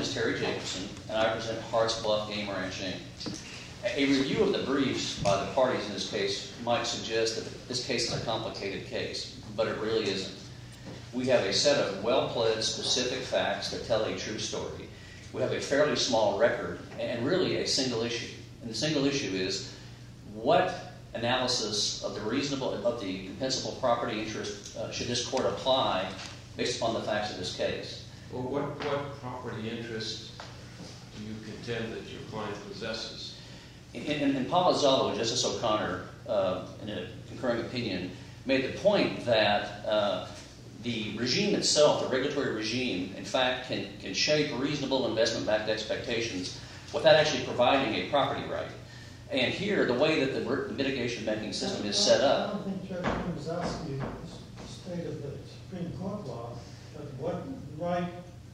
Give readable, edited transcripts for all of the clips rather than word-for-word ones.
is Terry Jacobson, and I represent Hart's Bluff Game Ranch, Inc. A review of the briefs by the parties in this case might suggest that this case is a complicated case, but it really isn't. We have a set of well-pled specific facts that tell a true story. We have a fairly small record and really a single issue. And the single issue is what analysis of the compensable property interest should this court apply based upon the facts of this case? Well, what property interest do you contend that your client possesses? In Palazzolo, Justice O'Connor, in a concurring opinion, made the point that the regime itself, the regulatory regime, in fact, can shape reasonable investment-backed expectations without actually providing a property right. And here, the way that the mitigation banking system is set up... I don't think Judge Quinn was asking you the state of the Supreme Court law, but what right,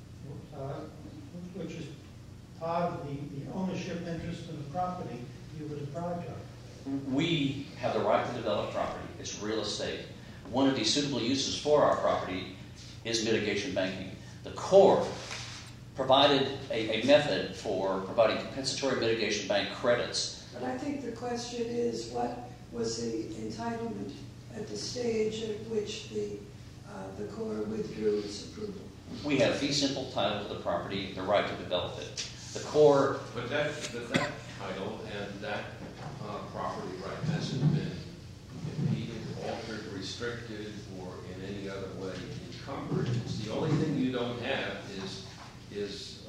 which is part of the ownership interest in the property, you would deprive of? We have the right to develop property. It's real estate. One of the suitable uses for our property is mitigation banking. The Corps provided a method for providing compensatory mitigation bank credits. But I think the question is, what was the entitlement at the stage at which the Corps withdrew its approval? We have fee simple title to the property, the right to develop it. The Corps... But that title and that property right hasn't been impeded, altered, restricted, or in any other way encumbered. The only thing you don't have is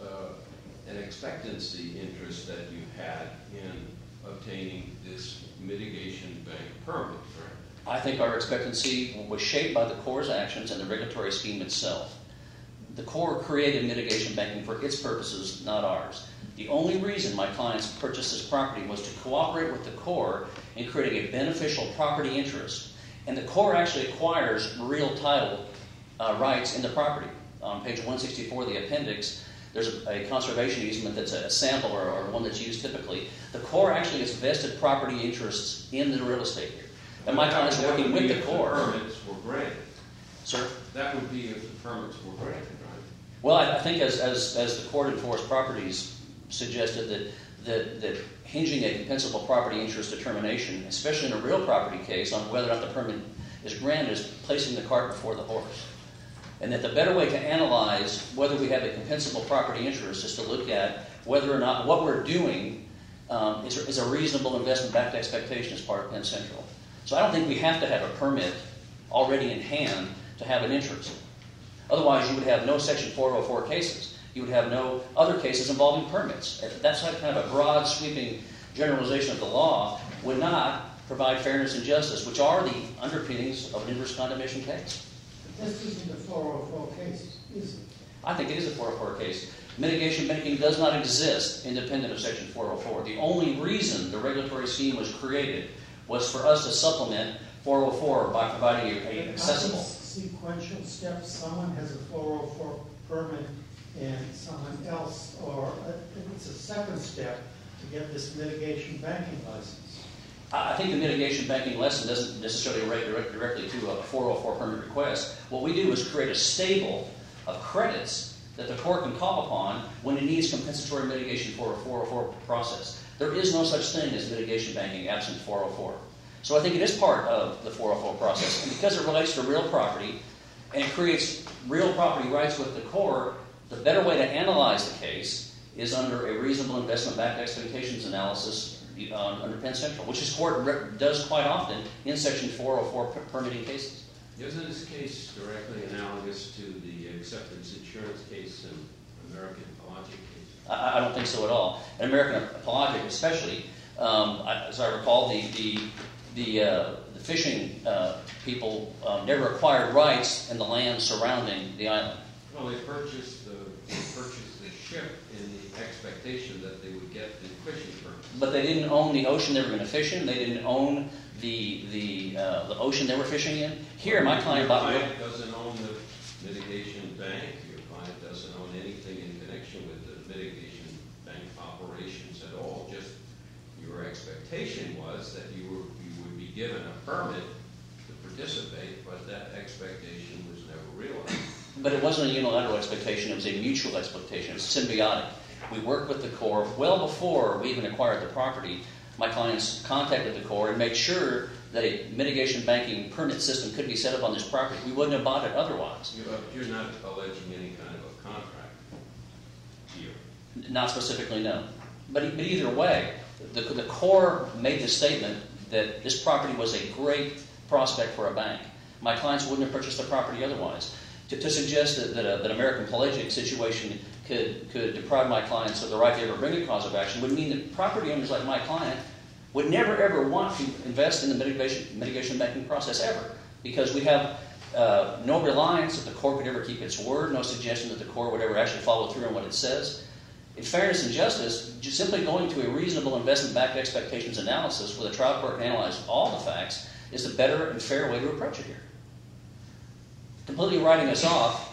an expectancy interest that you had in obtaining this mitigation bank permit, correct? I think our expectancy was shaped by the Corps' actions and the regulatory scheme itself. The Corps created mitigation banking for its purposes, not ours. The only reason my clients purchased this property was to cooperate with the Corps in creating a beneficial property interest. And the Corps actually acquires real title rights in the property. On page 164 of the appendix, there's a conservation easement that's a sample or one that's used typically. The Corps actually has vested property interests in the real estate here. And my clients are working with the Corps. If the permits were granted. Sir? That would be if the permits were granted, right? Well, I think as the Court Enforced Properties suggested that hinging a compensable property interest determination, especially in a real property case, on whether or not the permit is granted, is placing the cart before the horse. And that the better way to analyze whether we have a compensable property interest is to look at whether or not what we're doing is a reasonable investment-backed expectation as part of Penn Central. So I don't think we have to have a permit already in hand to have an interest. Otherwise, you would have no Section 404 cases. You would have no other cases involving permits. That's like kind of a broad, sweeping generalization of the law would not provide fairness and justice, which are the underpinnings of an inverse condemnation case. But this isn't a 404 case, is it? I think it is a 404 case. Mitigation banking does not exist independent of Section 404. The only reason the regulatory scheme was created was for us to supplement 404 by providing an accessible... Sequential steps. Someone has a 404 permit and someone else, or it's a second step to get this mitigation banking license. I think the mitigation banking lesson doesn't necessarily relate directly to a 404 permit request. What we do is create a stable of credits that the court can call upon when it needs compensatory mitigation for a 404 process. There is no such thing as mitigation banking absent 404. So I think it is part of the 404 process. And because it relates to real property and it creates real property rights with the Corps, the better way to analyze the case is under a reasonable investment-backed expectations analysis under Penn Central, which this court does quite often in Section 404 permitting cases. Isn't this case directly analogous to the acceptance insurance case and American Pelagic case? I don't think so at all. In American Pelagic especially, as I recall, the fishing people never acquired rights in the land surrounding the island. Well, they purchased the ship in the expectation that they would get the fishing permit. But they didn't own the ocean they were going to fish in. They didn't own the ocean they were fishing in. Here, my client bought... Your client doesn't own the mitigation bank. Your client doesn't own anything in connection with the mitigation bank operations at all. Just your expectation was that you would be given a permit to participate, but that expectation was never realized. But it wasn't a unilateral expectation, it was a mutual expectation. It was symbiotic. We worked with the Corps well before we even acquired the property. My clients contacted the Corps and made sure that a mitigation banking permit system could be set up on this property. We wouldn't have bought it otherwise. You're not alleging any kind of a contract here. Not specifically, no. But either way, the Corps made the statement that this property was a great prospect for a bank. My clients wouldn't have purchased the property otherwise. To suggest that an American pelagic situation could deprive my clients of the right to ever bring a cause of action would mean that property owners like my client would never ever want to invest in the mitigation banking process ever, because we have no reliance that the Corps could ever keep its word, no suggestion that the Corps would ever actually follow through on what it says. In fairness and justice, just simply going to a reasonable investment-backed expectations analysis where the trial court can analyze all the facts is the better and fair way to approach it here. Completely writing us off,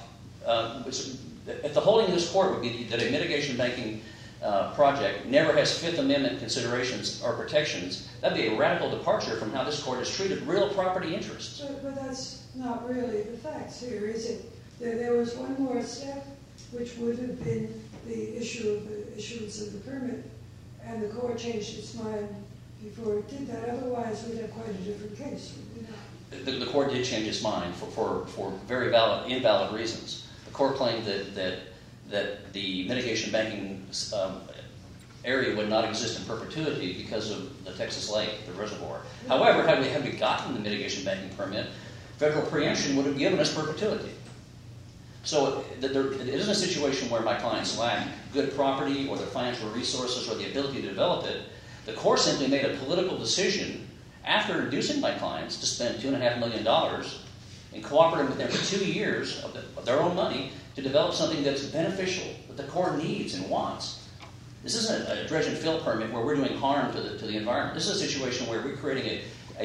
if the holding of this court would be that a mitigation banking project never has Fifth Amendment considerations or protections, that'd be a radical departure from how this court has treated real property interests. But that's not really the facts here, is it? There was one more step, which would have been the issuance of the permit, and the court changed its mind before it did that. Otherwise, we'd have quite a different case, would we not? The court did change its mind for very invalid reasons. The court claimed that the mitigation banking area would not exist in perpetuity because of the Texas Lake, the reservoir. However, had we gotten the mitigation banking permit, federal preemption would have given us perpetuity. So it isn't a situation where my clients lack good property or the financial resources or the ability to develop it. The court simply made a political decision after inducing my clients to spend $2.5 million and cooperating with them for 2 years of their own money to develop something that's beneficial, that the Corps needs and wants. This isn't a dredge and fill permit where we're doing harm to the environment. This is a situation where we're creating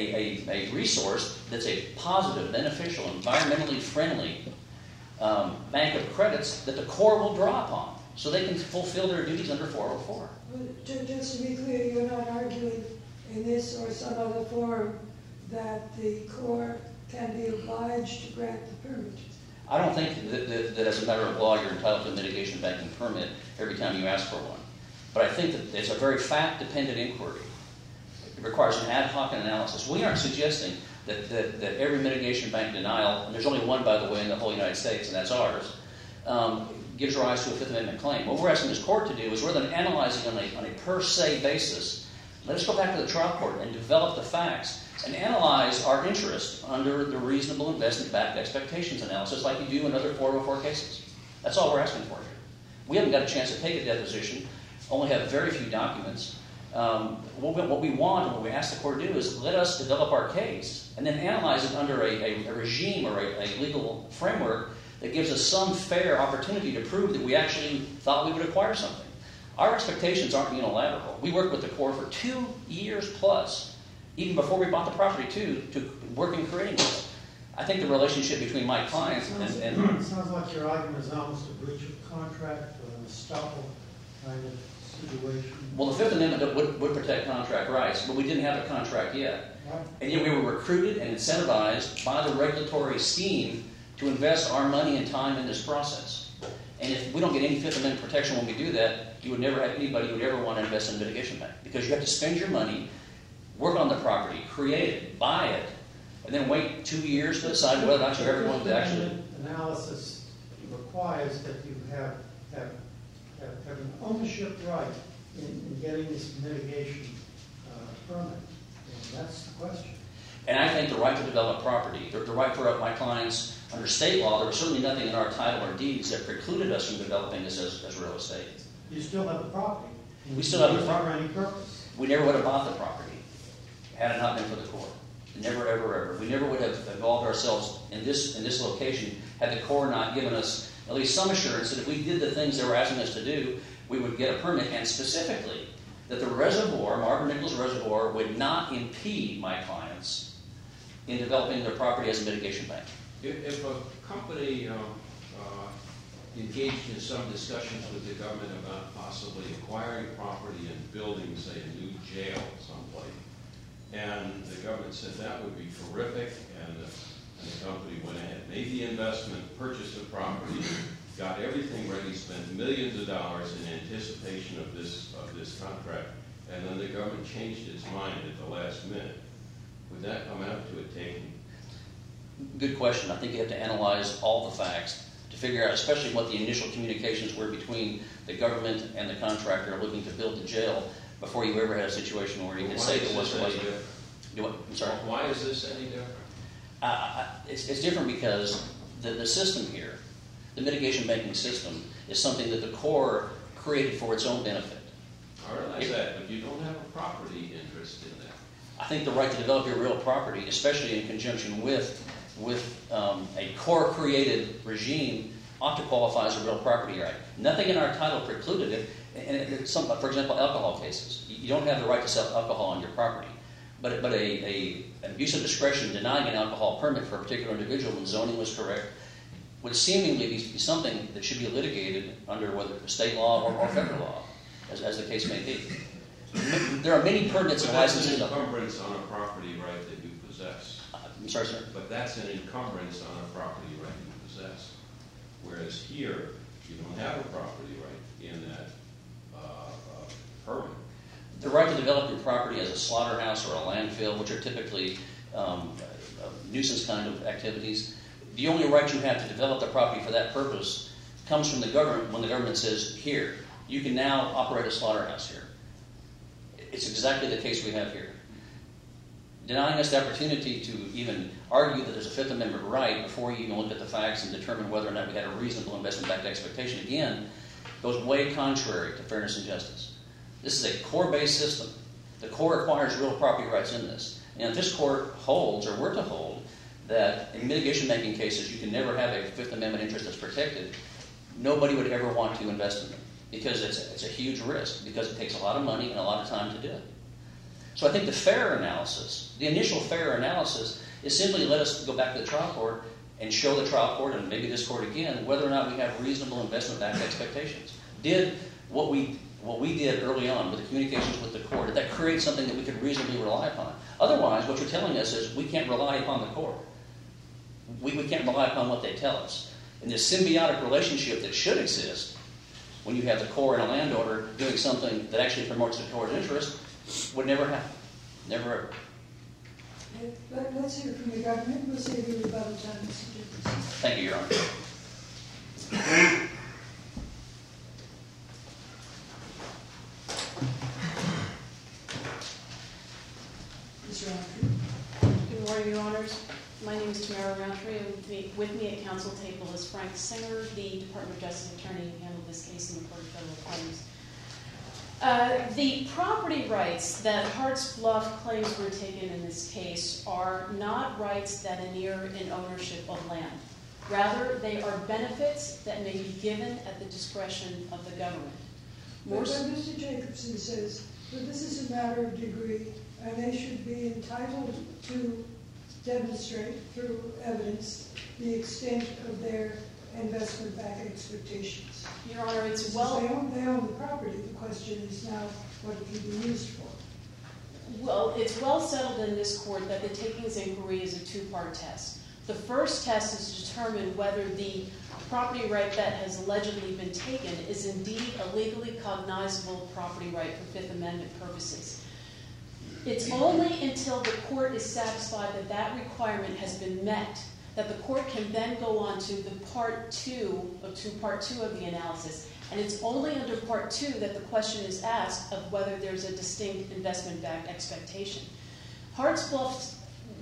a resource that's a positive, beneficial, environmentally friendly bank of credits that the Corps will draw upon so they can fulfill their duties under 404. Just to be clear, you're not arguing in this or some other forum that the Corps can be obliged to grant the permit? I don't think that as a matter of law you're entitled to a mitigation banking permit every time you ask for one. But I think that it's a very fact-dependent inquiry. It requires an ad hoc analysis. We aren't suggesting that every mitigation bank denial, and there's only one, by the way, in the whole United States, and that's ours, gives rise to a Fifth Amendment claim. What we're asking this court to do is, rather than analyzing on a per se basis, let us go back to the trial court and develop the facts and analyze our interest under the reasonable investment-backed expectations analysis like you do in other 404 cases. That's all we're asking for here. We haven't got a chance to take a deposition, only have very few documents. What we want and what we ask the court to do is let us develop our case and then analyze it under a regime or a legal framework that gives us some fair opportunity to prove that we actually thought we would acquire something. Our expectations aren't unilateral. We worked with the Corps for 2 years plus, even before we bought the property too, to work in creating this. I think the relationship between my clients and it sounds like your argument is almost a breach of contract or an estoppel kind of situation. well, the Fifth Amendment would protect contract rights, but we didn't have a contract yet. Right. And yet we were recruited and incentivized by the regulatory scheme to invest our money and time in this process. And if we don't get any Fifth Amendment protection when we do that, you would never have anybody who would ever want to invest in a mitigation bank. Because you have to spend your money, work on the property, create it, buy it, and then wait 2 years to decide whether or not you're ever going to actually... Analysis requires that you have an ownership right in getting this mitigation permit. And that's the question. And I think the right to develop property, the right for my clients under state law, there was certainly nothing in our title or deeds that precluded us from developing this as real estate. You still have the property. We still have the property. For any purpose. We never would have bought the property had it not been for the Corps. Never, ever, ever. We never would have involved ourselves in this location had the Corps not given us at least some assurance that if we did the things they were asking us to do, we would get a permit, and specifically that the reservoir, Marvin Nichols Reservoir, would not impede my clients in developing their property as a mitigation bank. If a company engaged in some discussions with the government about possibly acquiring property and building, say, a new jail someplace, and the government said that would be terrific, and and the company went ahead, made the investment, purchased the property, got everything ready, spent millions of dollars in anticipation of this contract, and then the government changed its mind at the last minute. Would that come out to a taking? Good question. I think you have to analyze all the facts to figure out, especially what the initial communications were between the government and the contractor looking to build the jail before you ever had a situation where you could say it was or wasn't. I'm sorry? Why is this any different? It's different because the system here, the mitigation banking system, is something that the Corps created for its own benefit. I realize that, but you don't have a property interest in that. I think the right to develop your real property, especially in conjunction with a Corps-created regime, ought to qualify as a real property right. Nothing in our title precluded it. And for example, alcohol cases. You don't have the right to sell alcohol on your property. But an abuse of discretion denying an alcohol permit for a particular individual when zoning was correct would seemingly be something that should be litigated under whether state law or federal law, as the case may be. There are many permits and licenses. But that's an encumbrance on a property right that you possess. I'm sorry, sir? But that's an encumbrance on a property right you possess. Whereas here, you don't have a property right in that permit. The right to develop your property as a slaughterhouse or a landfill, which are typically nuisance kind of activities, the only right you have to develop the property for that purpose comes from the government when the government says, here, you can now operate a slaughterhouse here. It's exactly the case we have here. Denying us the opportunity to even argue that there's a Fifth Amendment right before you even look at the facts and determine whether or not we had a reasonable investment-backed expectation, again, goes way contrary to fairness and justice. This is a Corps-based system. The Corps requires real property rights in this. And if this Court holds, or were to hold, that in mitigation banking cases you can never have a Fifth Amendment interest that's protected, nobody would ever want to invest in them because it's a huge risk, because it takes a lot of money and a lot of time to do it. So I think the fair analysis, the initial fair analysis, is simply let us go back to the trial court and show the trial court, and maybe this court again, whether or not we have reasonable investment-backed expectations. Did what we did early on with the communications with the court, did that create something that we could reasonably rely upon? Otherwise, what you're telling us is we can't rely upon the court. We can't rely upon what they tell us. And this symbiotic relationship that should exist when you have the Corps and a landowner doing something that actually promotes the Corps' interest would never happen. Never ever. Let's hear from the government. We'll save you about the time, Mr. Jefferson. Thank you, Your Honor. Ms. Roundtree. Good morning, Your Honors. My name is Tamara Roundtree, and with me at council table is Frank Singer, the Department of Justice attorney who handled this case in the Court of Federal Claims. The property rights that Hart's Bluff claims were taken in this case are not rights that inure in ownership of land. Rather, they are benefits that may be given at the discretion of the government. But Mr. Jacobson says that this is a matter of degree, and they should be entitled to demonstrate through evidence the extent of their investment-backed expectations. Your Honor, it's They own the property. The question is now what it can be used for. Well, it's well settled in this court that the takings inquiry is a two-part test. The first test is to determine whether the property right that has allegedly been taken is indeed a legally cognizable property right for Fifth Amendment purposes. It's only until the court is satisfied that that requirement has been met that the court can then go on to the part two of the analysis. And it's only under part two that the question is asked of whether there's a distinct investment-backed expectation. Hart's Bluff's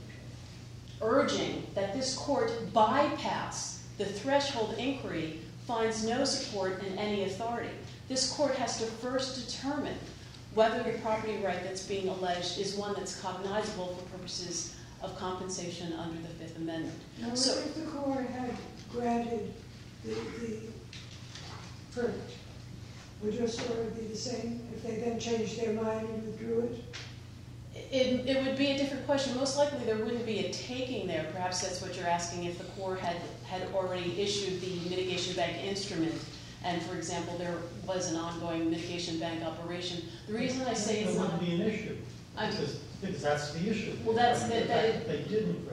urging that this court bypass the threshold inquiry finds no support in any authority. This court has to first determine whether the property right that's being alleged is one that's cognizable for purposes of compensation under the Fifth Amendment. Now, if the court had granted the permit, would your story be the same if they then changed their mind and withdrew it? It would be a different question. Most likely there wouldn't be a taking there. Perhaps that's what you're asking, if the court had already issued the mitigation bank instrument and, for example, there was an ongoing mitigation bank operation. The reason I say it's not... It wouldn't be an issue, because that's the issue. Well, they didn't grant it.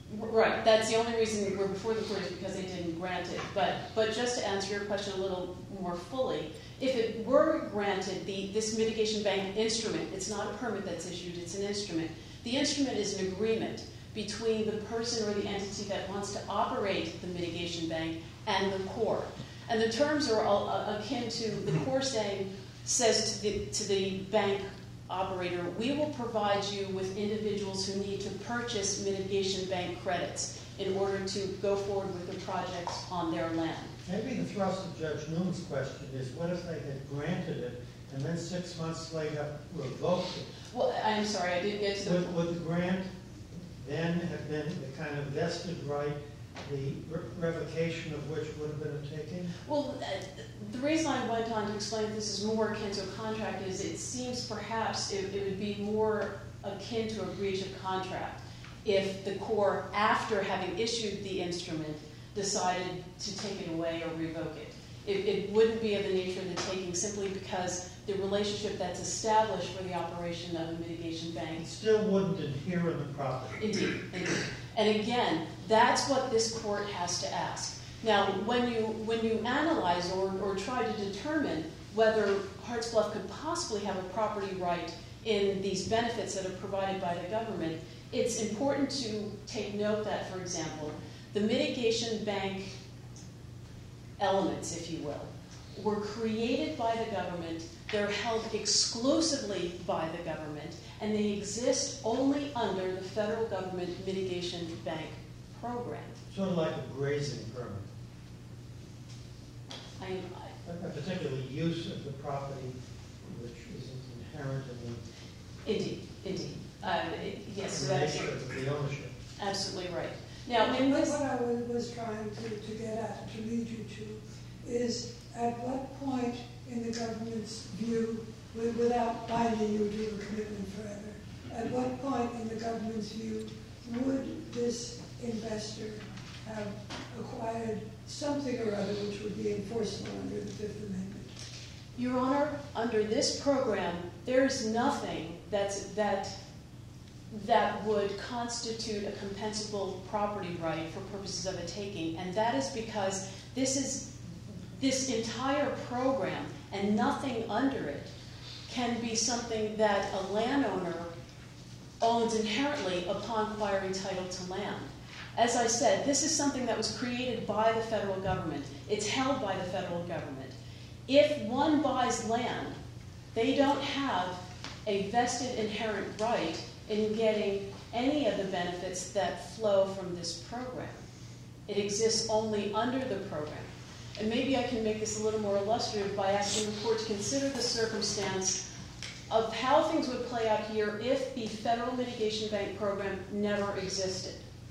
Right, that's the only reason we're before the court is because they didn't grant it. But just to answer your question a little more fully, if it were granted, this mitigation bank instrument, it's not a permit that's issued, it's an instrument. The instrument is an agreement between the person or the entity that wants to operate the mitigation bank and the Corps. And the terms are all akin to the Corps says to the bank operator, we will provide you with individuals who need to purchase mitigation bank credits in order to go forward with the projects on their land. Maybe the thrust of Judge Noon's question is, what if they had granted it and then 6 months later revoked it? Well, I'm sorry, I didn't get to the... Would the grant then have been the kind of vested right, the revocation of which would have been a taking? Well, the reason I went on to explain this is more akin to a contract is it seems perhaps it would be more akin to a breach of contract if the Corps, after having issued the instrument, decided to take it away or revoke it. It wouldn't be of the nature of the taking simply because the relationship that's established for the operation of a mitigation bank. It still wouldn't adhere in the property. Indeed. And again, that's what this court has to ask. Now, when you analyze or try to determine whether Hartsbluff could possibly have a property right in these benefits that are provided by the government, it's important to take note that, for example, the mitigation bank elements, if you will, were created by the government, they're held exclusively by the government, and they exist only under the federal government mitigation bank program. Sort of like a grazing permit. I A particular use of the property which isn't inherent in indeed. Yes, the that's nature of the ownership. absolutely right. Now, in What this, I was trying to get at, to lead you to, is at what point in the government's view, without binding you to a commitment forever, at what point in the government's view would this investor have acquired something or other which would be enforceable under the Fifth Amendment? Your Honor, under this program, there is nothing that would constitute a compensable property right for purposes of a taking, and that is because this entire program and nothing under it can be something that a landowner owns inherently upon acquiring title to land. As I said, this is something that was created by the federal government. It's held by the federal government. If one buys land, they don't have a vested inherent right in getting any of the benefits that flow from this program. It exists only under the program. And maybe I can make this a little more illustrative by asking the court to consider the circumstance of how things would play out here if the federal mitigation bank program never existed.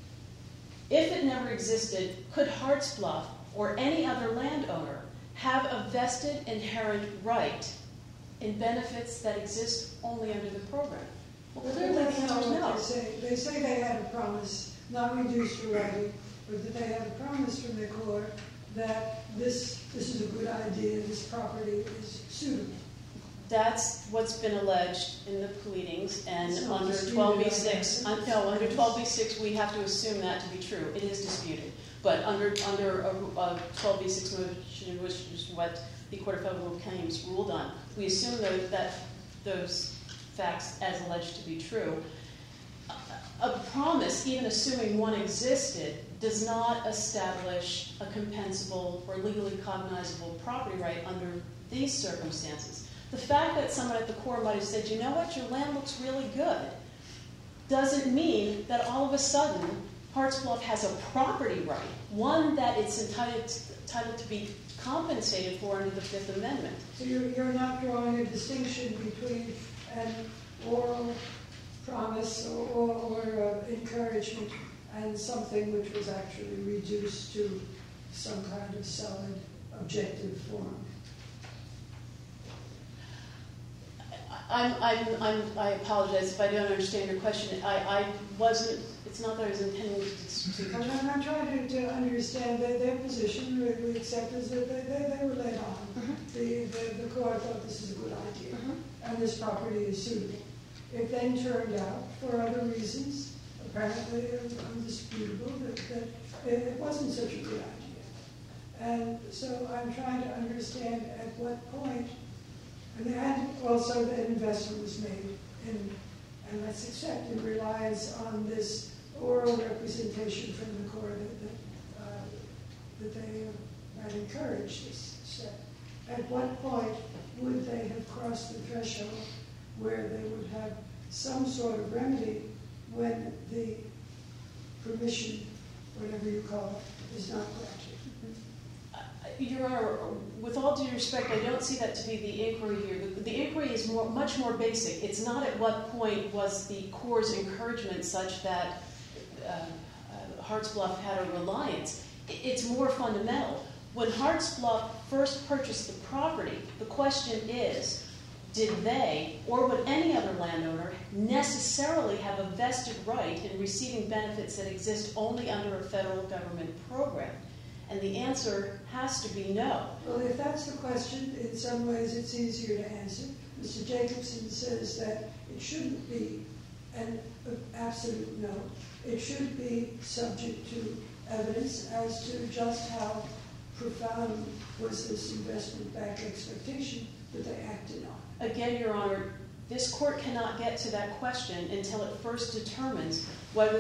If it never existed, could Hartsbluff or any other landowner have a vested inherent right in benefits that exist only under the program? Well, clearly the That's answer not is what no. they say. They say they had a promise, not reduced to writing, but that they had a promise from the court that this is a good idea, this property is suitable. That's what's been alleged in the pleadings, and It's not under disputed, 12b6, under 12b6 we have to assume that to be true. It is disputed, but under a 12b6 motion, which is what the Court of Federal Claims ruled on, we assume that those facts as alleged to be true. A promise, even assuming one existed, does not establish a compensable or legally cognizable property right under these circumstances. The fact that someone at the Corps might have said, you know what, your land looks really good, doesn't mean that all of a sudden Hartsbluff has a property right, one that it's entitled to be compensated for under the Fifth Amendment. So you're not drawing a distinction between an oral promise or encouragement and something which was actually reduced to some kind of solid objective form. I apologize if I don't understand your question. I wasn't, it's not that I was intending to I'm trying to understand their position. We accept is that they were led on. The court thought this is a good idea, and this property is suitable. It then turned out, for other reasons, apparently undisputable that it wasn't such a good idea. And so I'm trying to understand at what point, and also that investment was made, and let's accept it relies on this oral representation from the Corps that they might encourage this step. At what point would they have crossed the threshold where they would have some sort of remedy when the permission, whatever you call it, is not granted? Your Honor, with all due respect, I don't see that to be the inquiry here. The inquiry is much more basic. It's not at what point was the Corps' encouragement such that Hartsbluff had a reliance. It's more fundamental. When Hartsbluff first purchased the property, the question is, did they, or would any other landowner, necessarily have a vested right in receiving benefits that exist only under a federal government program? And the answer has to be no. Well, if that's the question, in some ways it's easier to answer. Mr. Jacobson says that it shouldn't be an absolute no. It should be subject to evidence as to just how profound was this investment-backed expectation that they acted on. Again, Your Honor, this court cannot get to that question until it first determines whether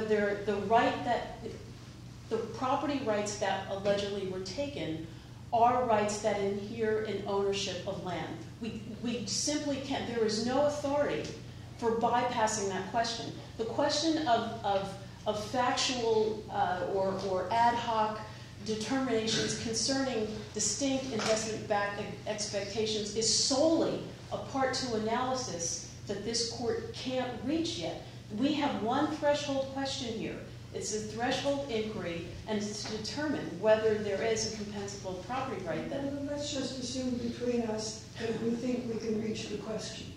the property rights that allegedly were taken are rights that adhere in ownership of land. We simply can't. There is no authority for bypassing that question. The question of factual or ad hoc determinations concerning distinct investment-backed expectations is solely a part 2 analysis that this court can't reach yet. We have one threshold question here. It's a threshold inquiry, and it's to determine whether there is a compensable property right. Well, let's just assume between us that we think we can reach the question.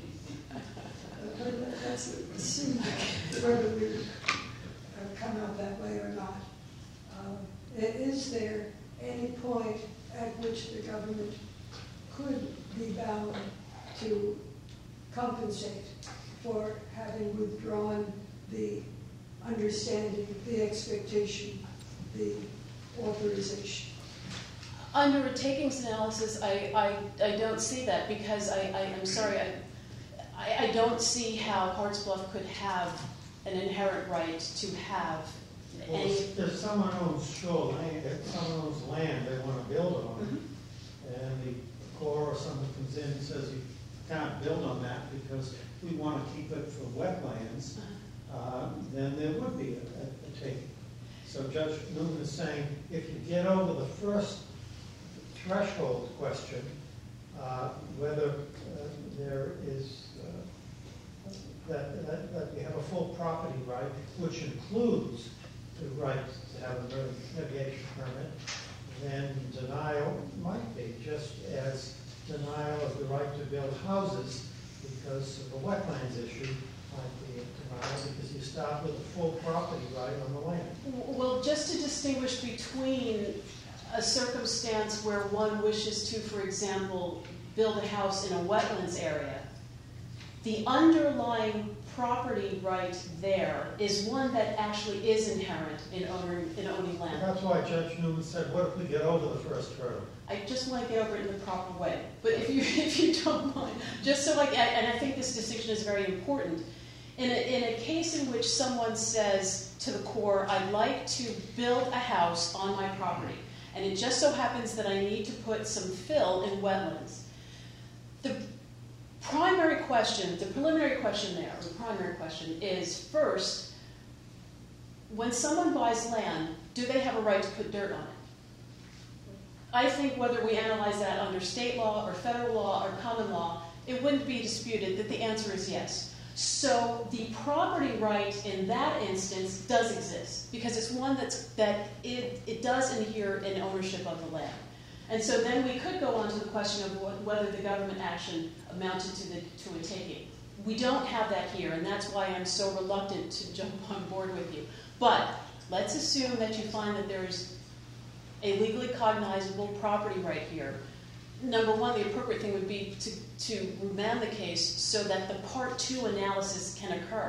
Let's assume whether we come out that way or not. Is there any point at which the government could be bound to compensate for having withdrawn the understanding, the expectation, the authorization? Under a takings analysis, I don't see that because I'm sorry, I don't see how Hartsbluff could have an inherent right to have any. Well, if someone owns shore land, if someone owns land they want to build on, and the Corps or someone comes in and says you can't build on that because we want to keep it for wetlands, then there would be a taking. So Judge Newman is saying if you get over the first threshold question, whether there is that you have a full property right, which includes the right to have a mitigation permit, then denial might be just as denial of the right to build houses because of the wetlands issue might be a denial because you start with a full property right on the land. Well, just to distinguish between a circumstance where one wishes to, for example, build a house in a wetlands area, the underlying property right there is one that actually is inherent in owning land. That's why Judge Newman said, what if we get over the first hurdle? I just want to get over it in the proper way. But if you don't mind, just so and I think this distinction is very important. In a case in which someone says to the Corps, I'd like to build a house on my property, and it just so happens that I need to put some fill in wetlands. The primary question, the preliminary question there, the primary question is, first, when someone buys land, do they have a right to put dirt on it? I think whether we analyze that under state law or federal law or common law, it wouldn't be disputed that the answer is yes. So the property right in that instance does exist because it's one that it does adhere in ownership of the land. And so then we could go on to the question of whether the government action amounted to a taking. We don't have that here, and that's why I'm so reluctant to jump on board with you. But let's assume that you find that there's a legally cognizable property right here. Number one, the appropriate thing would be to remand the case so that the Part 2 analysis can occur.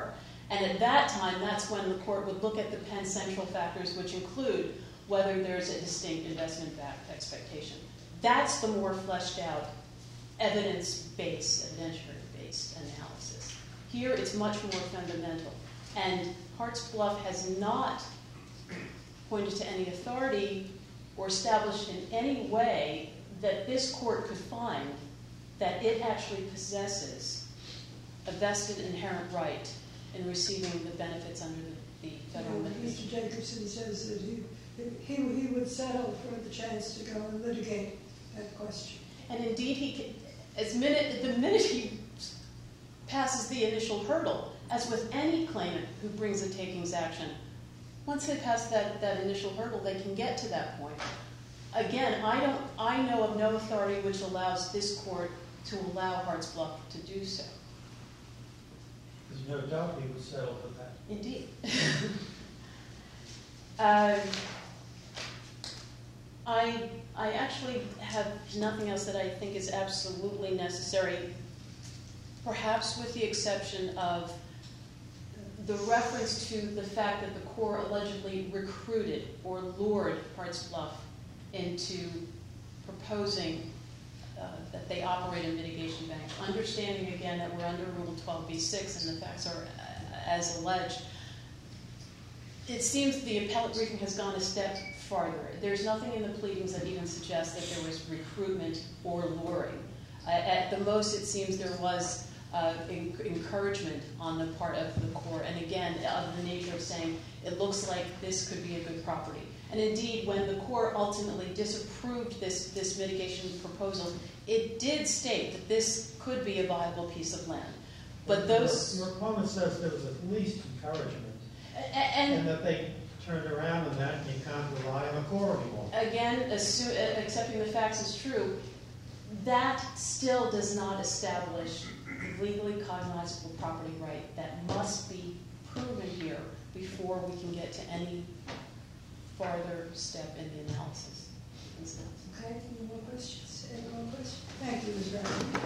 And at that time, that's when the court would look at the Penn Central factors, which include whether there's a distinct investment expectation. That's the more fleshed out, evidence-based, evidentiary-based analysis. Here, it's much more fundamental. And Hart's Bluff has not pointed to any authority or established in any way that this court could find that it actually possesses a vested inherent right in receiving the benefits under the federal mitigation. Mr. Jacobson says that he would settle for the chance to go and litigate that question. And indeed, he can, the minute he passes the initial hurdle, as with any claimant who brings a takings action, once they pass that initial hurdle, they can get to that point. Again, I know of no authority which allows this court to allow Hart's Bluff to do so. There's no doubt he would settle for that. Indeed. I actually have nothing else that I think is absolutely necessary, perhaps with the exception of the reference to the fact that the Corps allegedly recruited or lured Hart's Bluff into proposing that they operate a mitigation bank. Understanding again that we're under Rule 12b-6 and the facts are as alleged, it seems the appellate briefing has gone a step farther. There's nothing in the pleadings that even suggests that there was recruitment or luring. At the most, it seems there was encouragement on the part of the Corps, and again, of the nature of saying, it looks like this could be a good property. And indeed, when the Corps ultimately disapproved this mitigation proposal, it did state that this could be a viable piece of land. But those... Your opponent says there was at least encouragement. And that they turned around and that you can't rely on the Corps anymore. Again, accepting the facts is true, that still does not establish the legally cognizable property right that must be proven here before we can get to any farther step in the analysis. Okay, any more questions? Any more questions? Thank you, Ms. Brown.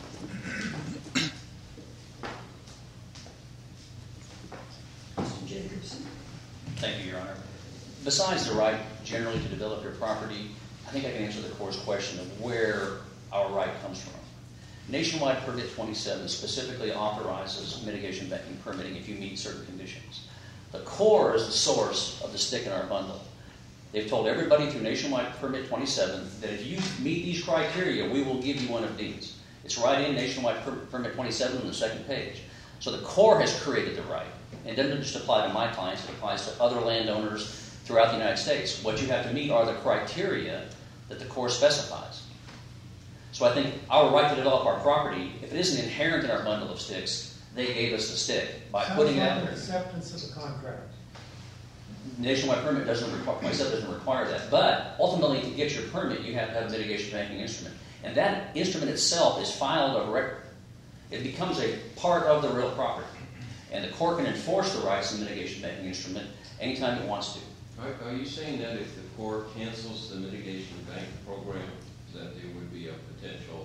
Mr. Jacobson. Thank you, Your Honor. Besides the right generally to develop your property, I think I can answer the Corps' question of where our right comes from. Nationwide Permit 27 specifically authorizes mitigation banking permitting if you meet certain conditions. The Corps is the source of the stick in our bundle. They've told everybody through Nationwide Permit 27 that if you meet these criteria, we will give you one of these. It's right in Nationwide Permit 27 on the second page. So the Corps has created the right. It doesn't just apply to my clients, it applies to other landowners throughout the United States. What you have to meet are the criteria that the Corps specifies. So I think our right to develop our property, if it isn't inherent in our bundle of sticks, they gave us the stick by putting it out there. Acceptance of the contract. Nationwide permit doesn't require that. But ultimately, to get your permit, you have to have a mitigation banking instrument. And that instrument itself is filed of record. It becomes a part of the real property. And the Corps can enforce the rights of the mitigation banking instrument anytime it wants to. Are you saying that if the Corps cancels the mitigation bank program, that there would be a potential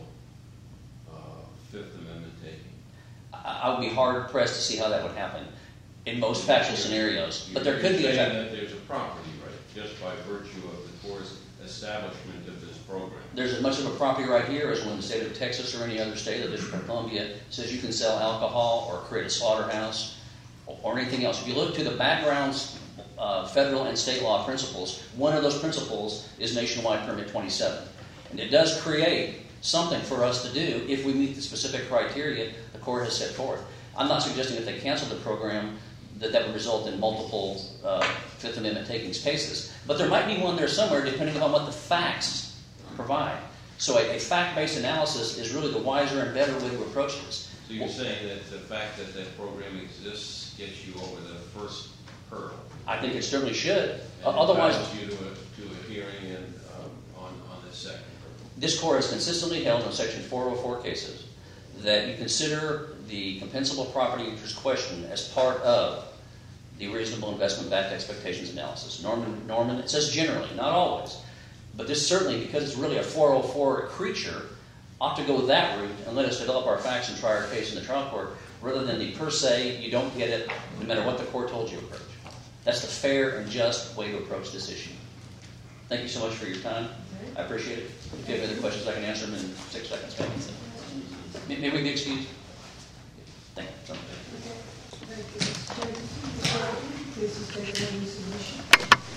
Fifth Amendment taking? I would be hard pressed to see how that would happen in most factual scenarios. But there could be You're a saying that there's a property right just by virtue of the Corps' establishment of this program. There's as much of a property right here as when the state of Texas or any other state, the District of Columbia, says you can sell alcohol or create a slaughterhouse or anything else. If you look to the backgrounds of federal and state law principles, one of those principles is Nationwide Permit 27. And it does create something for us to do if we meet the specific criteria the Corps has set forth. I'm not suggesting if they cancel the program that would result in multiple Fifth Amendment takings cases. But there might be one there somewhere depending upon what the facts provide. So a fact-based analysis is really the wiser and better way to approach this. So you're saying that the fact that that program exists gets you over the first hurdle? I think it certainly should. And Otherwise, it you to a hearing and, on the second hurdle. this Court has consistently held in Section 404 cases that you consider the compensable property interest question as part of the reasonable investment-backed expectations analysis. Norman, it says generally, not always. But this certainly, because it's really a 404 creature, ought to go that route and let us develop our facts and try our case in the trial court, rather than the per se, you don't get it no matter what the court told you approach. That's the fair and just way to approach this issue. Thank you so much for your time. I appreciate it. If you have other questions, I can answer them in 6 seconds. Maybe we can excuse. Thank you. Thank you. This is taken under submission.